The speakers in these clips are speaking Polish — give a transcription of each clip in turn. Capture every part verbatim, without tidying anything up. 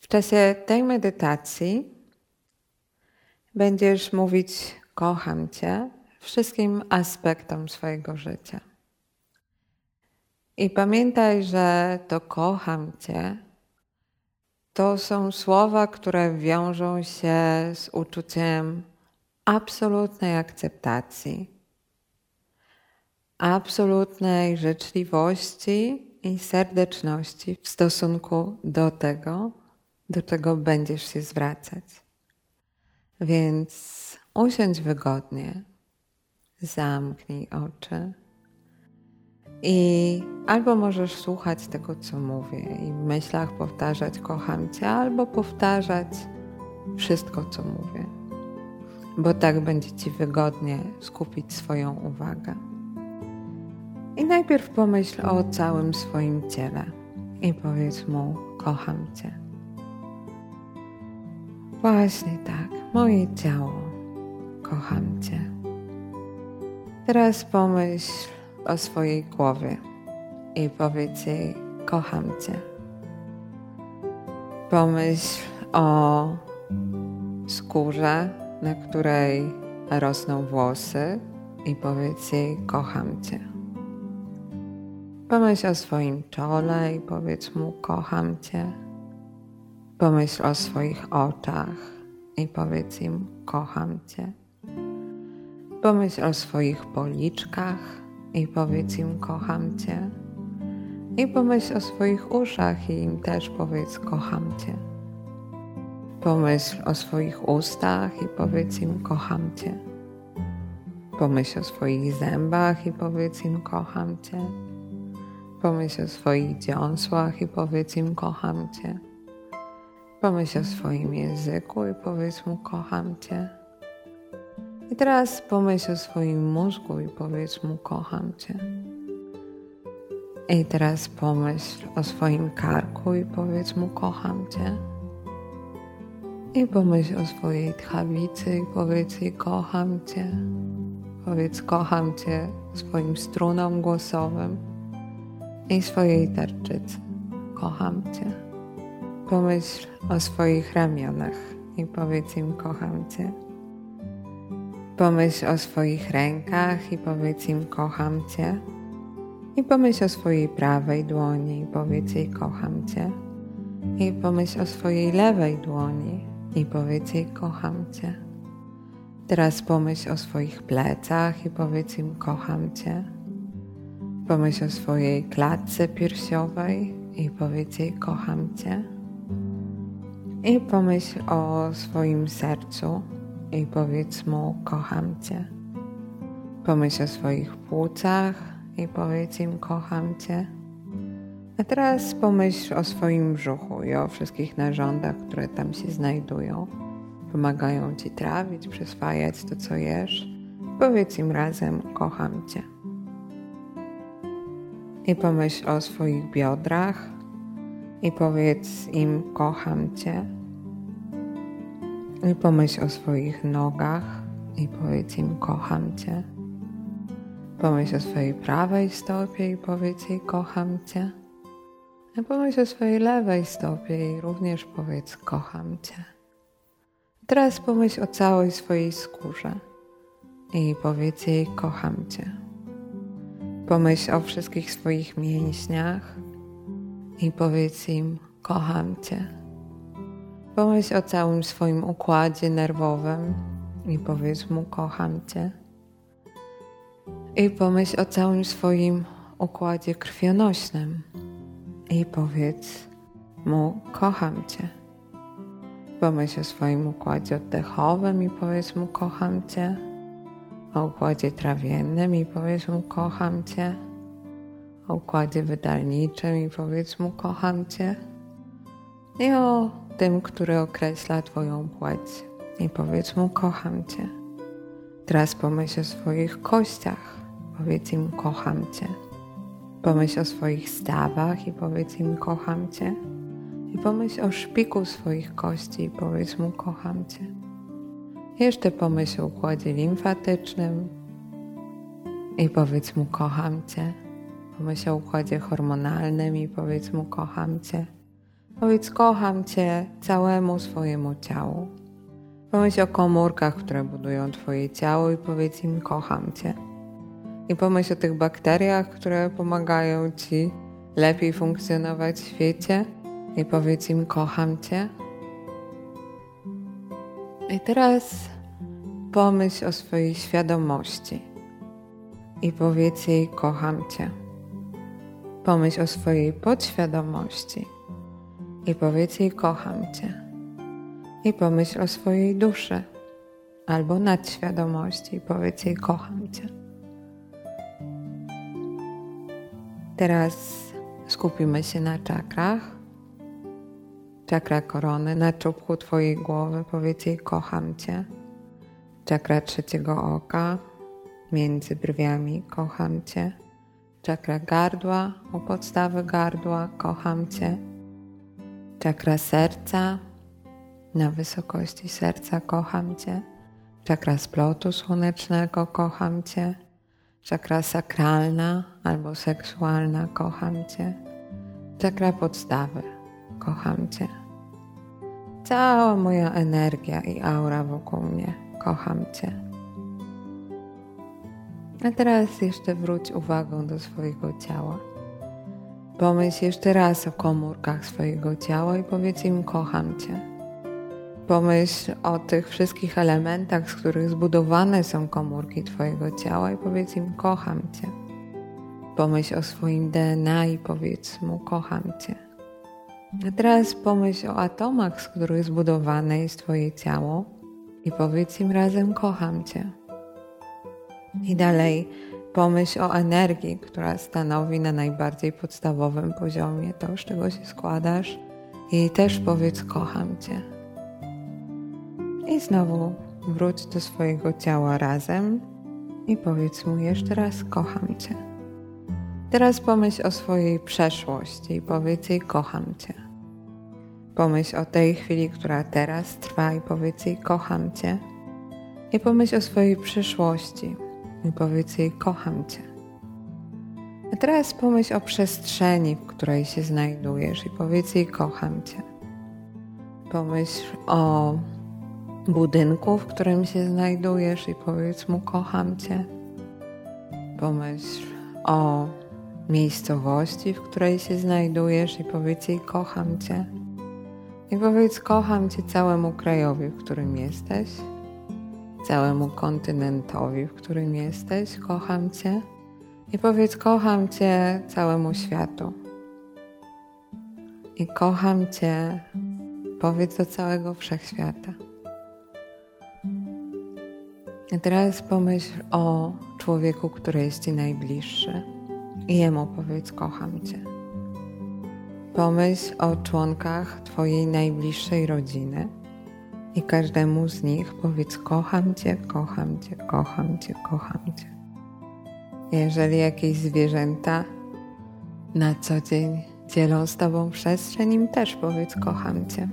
W czasie tej medytacji będziesz mówić kocham Cię wszystkim aspektom swojego życia. I pamiętaj, że to kocham Cię to są słowa, które wiążą się z uczuciem absolutnej akceptacji, absolutnej życzliwości i serdeczności w stosunku do tego, do czego będziesz się zwracać. Więc usiądź wygodnie, zamknij oczy i albo możesz słuchać tego, co mówię i w myślach powtarzać kocham Cię, albo powtarzać wszystko, co mówię, bo tak będzie Ci wygodnie skupić swoją uwagę. I najpierw pomyśl o całym swoim ciele i powiedz mu kocham Cię. Właśnie tak, moje ciało, kocham Cię. Teraz pomyśl o swojej głowie i powiedz jej kocham Cię. Pomyśl o skórze, na której rosną włosy i powiedz jej kocham Cię. Pomyśl o swoim czole i powiedz mu kocham Cię. Pomyśl o swoich oczach i powiedz im kocham Cię. Pomyśl o swoich policzkach i powiedz im kocham Cię. I pomyśl o swoich uszach i im też powiedz kocham Cię. Pomyśl o swoich ustach i powiedz im kocham Cię. Pomyśl o swoich zębach i powiedz im kocham Cię. Pomyśl o swoich dziąsłach i powiedz im kocham Cię. Pomyśl o swoim języku i powiedz mu kocham Cię. I teraz pomyśl o swoim mózgu i powiedz mu kocham Cię. I teraz pomyśl o swoim karku i powiedz mu kocham Cię. I pomyśl o swojej tchawicy i powiedz jej kocham Cię. Powiedz kocham Cię swoim strunom głosowym i swojej tarczycy. Kocham Cię. Pomyśl o swoich ramionach i powiedz im kocham Cię. Pomyśl o swoich rękach i powiedz im kocham Cię. I pomyśl o swojej prawej dłoni i powiedz jej kocham Cię. I pomyśl o swojej lewej dłoni i powiedz jej kocham Cię. Teraz pomyśl o swoich plecach i powiedz im kocham Cię. Pomyśl o swojej klatce piersiowej i powiedz jej kocham Cię. I pomyśl o swoim sercu i powiedz mu kocham Cię. Pomyśl o swoich płucach i powiedz im kocham Cię. A teraz pomyśl o swoim brzuchu i o wszystkich narządach, które tam się znajdują. Pomagają Ci trawić, przyswajać to, co jesz. Powiedz im razem kocham Cię. I pomyśl o swoich biodrach i powiedz im kocham Cię. I pomyśl o swoich nogach i powiedz im kocham Cię. Pomyśl o swojej prawej stopie i powiedz jej kocham Cię. I pomyśl o swojej lewej stopie i również powiedz kocham Cię. Teraz pomyśl o całej swojej skórze i powiedz jej kocham Cię. Pomyśl o wszystkich swoich mięśniach i powiedz im kocham Cię. Pomyśl o całym swoim układzie nerwowym i powiedz mu kocham Cię. I pomyśl o całym swoim układzie krwionośnym i powiedz mu kocham Cię. Pomyśl o swoim układzie oddechowym i powiedz mu kocham Cię. O układzie trawiennym i powiedz mu kocham Cię. O układzie wydalniczym i powiedz mu kocham Cię. I o tym, który określa Twoją płeć i powiedz mu kocham Cię. Teraz pomyśl o swoich kościach, powiedz im kocham Cię. Pomyśl o swoich stawach i powiedz im kocham Cię. I pomyśl o szpiku swoich kości i powiedz mu kocham Cię. Jeszcze pomyśl o układzie limfatycznym i powiedz mu kocham Cię. Pomyśl o układzie hormonalnym i powiedz mu kocham Cię. Powiedz kocham Cię całemu swojemu ciału. Pomyśl o komórkach, które budują Twoje ciało i powiedz im kocham Cię. I pomyśl o tych bakteriach, które pomagają Ci lepiej funkcjonować w świecie i powiedz im kocham Cię. I teraz pomyśl o swojej świadomości i powiedz jej kocham Cię. Pomyśl o swojej podświadomości i powiedz jej kocham Cię. I pomyśl o swojej duszy albo nadświadomości i powiedz jej kocham Cię. Teraz skupimy się na czakrach. Czakra korony na czubku Twojej głowy, powiedz jej kocham Cię. Czakra trzeciego oka, między brwiami, kocham Cię. Czakra gardła, u podstawy gardła, kocham Cię. Czakra serca, na wysokości serca, kocham Cię. Czakra splotu słonecznego, kocham Cię. Czakra sakralna albo seksualna, kocham Cię. Czakra podstawy, kocham Cię. Cała moja energia i aura wokół mnie, kocham Cię. A teraz jeszcze wróć uwagą do swojego ciała. Pomyśl jeszcze raz o komórkach swojego ciała i powiedz im kocham Cię. Pomyśl o tych wszystkich elementach, z których zbudowane są komórki Twojego ciała i powiedz im kocham Cię. Pomyśl o swoim D N A i powiedz mu kocham Cię. A teraz pomyśl o atomach, z których zbudowane jest Twoje ciało i powiedz im razem kocham Cię. I dalej pomyśl o energii, która stanowi na najbardziej podstawowym poziomie to, z czego się składasz i też powiedz kocham Cię. I znowu wróć do swojego ciała razem i powiedz mu jeszcze raz kocham Cię. Teraz pomyśl o swojej przeszłości i powiedz jej kocham Cię. Pomyśl o tej chwili, która teraz trwa i powiedz jej kocham Cię. I pomyśl o swojej przyszłości i powiedz jej kocham Cię. A teraz pomyśl o przestrzeni, w której się znajdujesz i powiedz jej kocham Cię. Pomyśl o budynku, w którym się znajdujesz i powiedz mu kocham Cię. Pomyśl o miejscowości, w której się znajdujesz i powiedz jej kocham Cię. I powiedz kocham Cię całemu krajowi, w którym jesteś, całemu kontynentowi, w którym jesteś, kocham Cię. I powiedz kocham Cię całemu światu. I kocham Cię powiedz do całego wszechświata. A teraz pomyśl o człowieku, który jest Ci najbliższy i jemu powiedz kocham Cię. Pomyśl o członkach Twojej najbliższej rodziny i każdemu z nich powiedz kocham Cię, kocham Cię, kocham Cię, kocham Cię. Jeżeli jakieś zwierzęta na co dzień dzielą z Tobą przestrzeń, im też powiedz kocham Cię.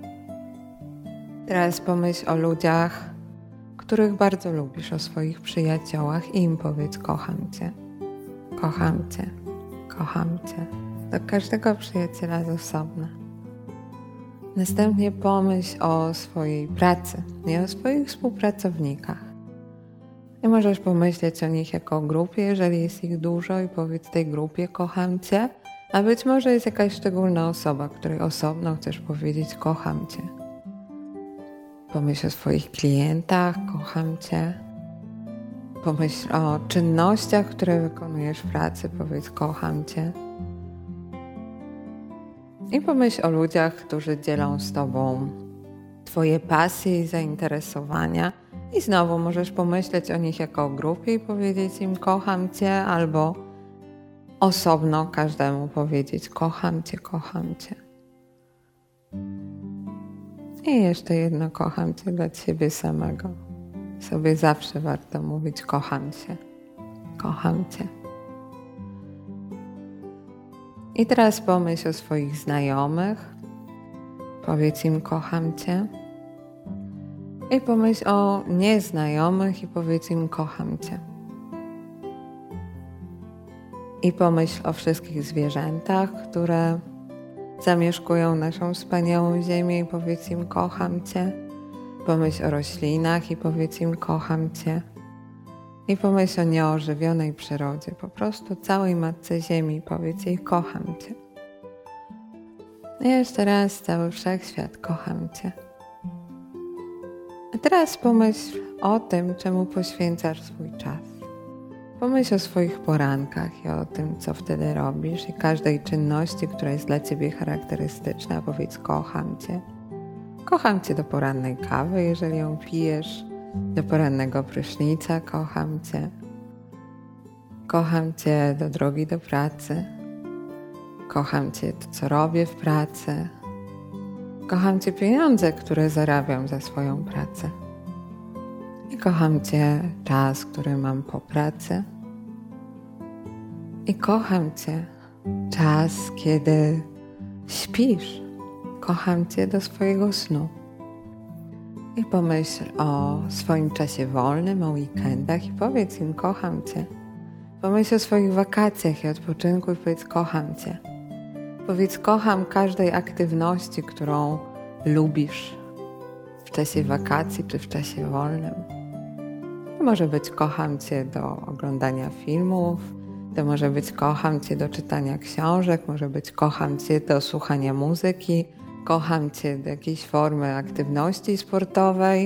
Teraz pomyśl o ludziach, których bardzo lubisz, o swoich przyjaciołach i im powiedz kocham Cię, kocham Cię, kocham Cię. Do każdego przyjaciela z osobna. Następnie pomyśl o swojej pracy i o swoich współpracownikach. I możesz pomyśleć o nich jako o grupie, jeżeli jest ich dużo i powiedz tej grupie kocham Cię, a być może jest jakaś szczególna osoba, której osobno chcesz powiedzieć kocham Cię. Pomyśl o swoich klientach, kocham Cię. Pomyśl o czynnościach, które wykonujesz w pracy, powiedz kocham Cię. I pomyśl o ludziach, którzy dzielą z Tobą Twoje pasje i zainteresowania. I znowu możesz pomyśleć o nich jako o grupie i powiedzieć im kocham Cię, albo osobno każdemu powiedzieć kocham Cię, kocham Cię. I jeszcze jedno kocham Cię dla Ciebie samego. Sobie zawsze warto mówić kocham Cię, kocham Cię. I teraz pomyśl o swoich znajomych, powiedz im kocham Cię. I pomyśl o nieznajomych i powiedz im kocham Cię. I pomyśl o wszystkich zwierzętach, które zamieszkują naszą wspaniałą ziemię i powiedz im kocham Cię. Pomyśl o roślinach i powiedz im kocham Cię. I pomyśl o nieożywionej przyrodzie, po prostu całej Matce Ziemi i powiedz jej kocham Cię. I jeszcze raz cały wszechświat kocham Cię. A teraz pomyśl o tym, czemu poświęcasz swój czas. Pomyśl o swoich porankach i o tym, co wtedy robisz i każdej czynności, która jest dla Ciebie charakterystyczna. Powiedz kocham Cię. Kocham Cię do porannej kawy, jeżeli ją pijesz, do porannego prysznica, kocham Cię. Kocham Cię do drogi do pracy. Kocham Cię to, co robię w pracy. Kocham Cię pieniądze, które zarabiam za swoją pracę. I kocham Cię czas, który mam po pracy. I kocham Cię czas, kiedy śpisz. Kocham Cię do swojego snu. I pomyśl o swoim czasie wolnym, o weekendach i powiedz im kocham Cię. Pomyśl o swoich wakacjach i odpoczynku i powiedz kocham Cię. Powiedz kocham każdej aktywności, którą lubisz w czasie wakacji czy w czasie wolnym. To może być kocham Cię do oglądania filmów, to może być kocham Cię do czytania książek, może być kocham Cię do słuchania muzyki, kocham Cię do jakiejś formy aktywności sportowej.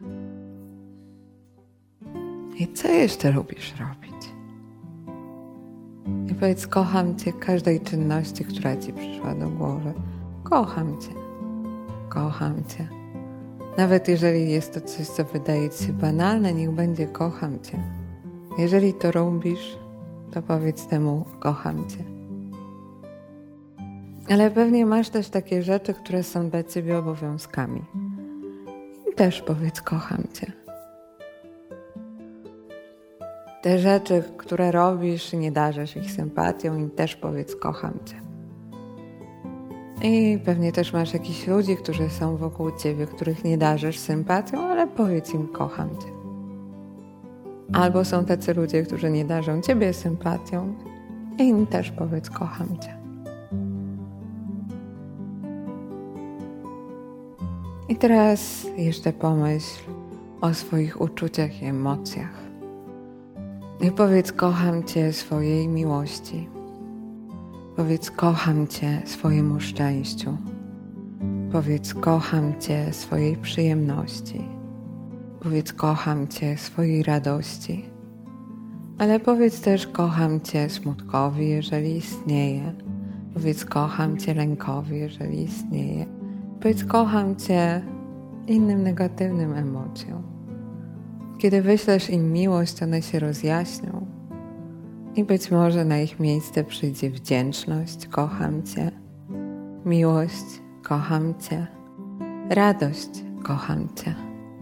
I co jeszcze lubisz robić? I powiedz kocham Cię każdej czynności, która Ci przyszła do głowy. Kocham Cię. Kocham Cię. Nawet jeżeli jest to coś, co wydaje Ci się banalne, niech będzie kocham Cię. Jeżeli to robisz, to powiedz temu kocham Cię. Ale pewnie masz też takie rzeczy, które są dla Ciebie obowiązkami. I też powiedz kocham Cię. Te rzeczy, które robisz, nie darzysz ich sympatią i też powiedz kocham Cię. I pewnie też masz jakichś ludzi, którzy są wokół Ciebie, których nie darzysz sympatią, ale powiedz im kocham Cię. Albo są tacy ludzie, którzy nie darzą Ciebie sympatią i im też powiedz kocham Cię. I teraz jeszcze pomyśl o swoich uczuciach i emocjach. I powiedz kocham Cię swojej miłości. Powiedz kocham Cię swojemu szczęściu. Powiedz kocham Cię swojej przyjemności. Powiedz kocham Cię swojej radości. Ale powiedz też kocham Cię smutkowi, jeżeli istnieje. Powiedz kocham Cię lękowi, jeżeli istnieje. Powiedz kocham Cię innym negatywnym emocjom. Kiedy wyślesz im miłość, one się rozjaśnią i być może na ich miejsce przyjdzie wdzięczność, kocham Cię, miłość, kocham Cię, radość, kocham Cię.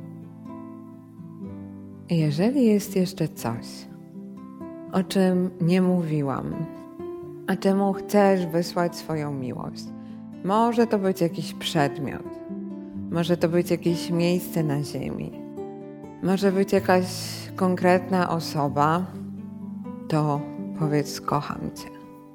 I jeżeli jest jeszcze coś, o czym nie mówiłam, a czemu chcesz wysłać swoją miłość, może to być jakiś przedmiot, może to być jakieś miejsce na ziemi, może być jakaś konkretna osoba, to powiedz kocham Cię.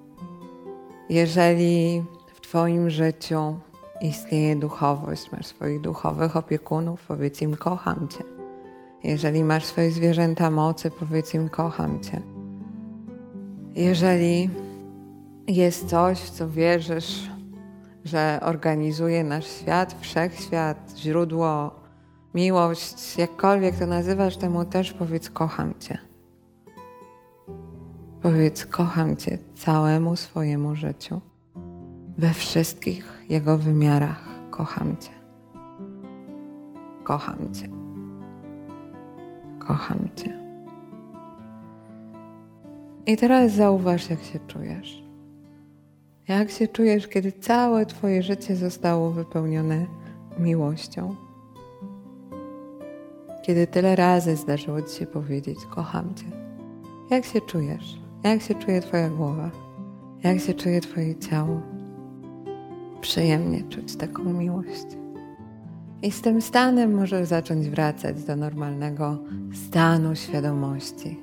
Jeżeli w Twoim życiu istnieje duchowość, masz swoich duchowych opiekunów, powiedz im kocham Cię. Jeżeli masz swoje zwierzęta mocy, powiedz im kocham Cię. Jeżeli jest coś, w co wierzysz, że organizuje nasz świat, wszechświat, źródło, miłość, jakkolwiek to nazywasz, temu też powiedz kocham Cię. Powiedz kocham Cię całemu swojemu życiu, we wszystkich jego wymiarach. Kocham Cię. Kocham Cię. Kocham Cię. I teraz zauważ, jak się czujesz. Jak się czujesz, kiedy całe Twoje życie zostało wypełnione miłością? Kiedy tyle razy zdarzyło Ci się powiedzieć kocham Cię. Jak się czujesz? Jak się czuje Twoja głowa? Jak się czuje Twoje ciało? Przyjemnie czuć taką miłość. I z tym stanem możesz zacząć wracać do normalnego stanu świadomości,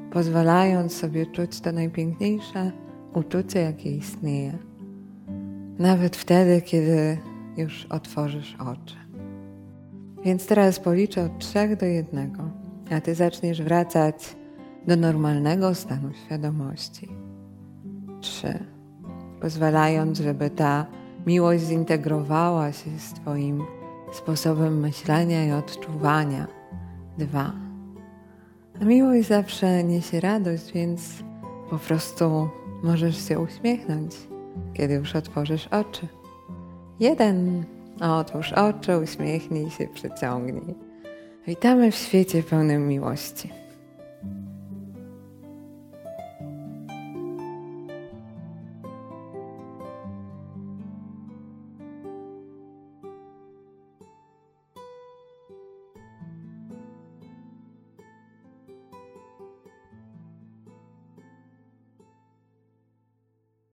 pozwalając sobie czuć to najpiękniejsze uczucie, jakie istnieje. nawet wtedy, kiedy już otworzysz oczy. Więc teraz policzę od trzech do jednego, a ty zaczniesz wracać do normalnego stanu świadomości. Trzy. Pozwalając, żeby ta miłość zintegrowała się z twoim sposobem myślenia i odczuwania. Dwa. A miłość zawsze niesie radość, więc po prostu możesz się uśmiechnąć, kiedy już otworzysz oczy. Jeden. Otwórz oczy, uśmiechnij się, przyciągnij. Witamy w świecie pełnym miłości.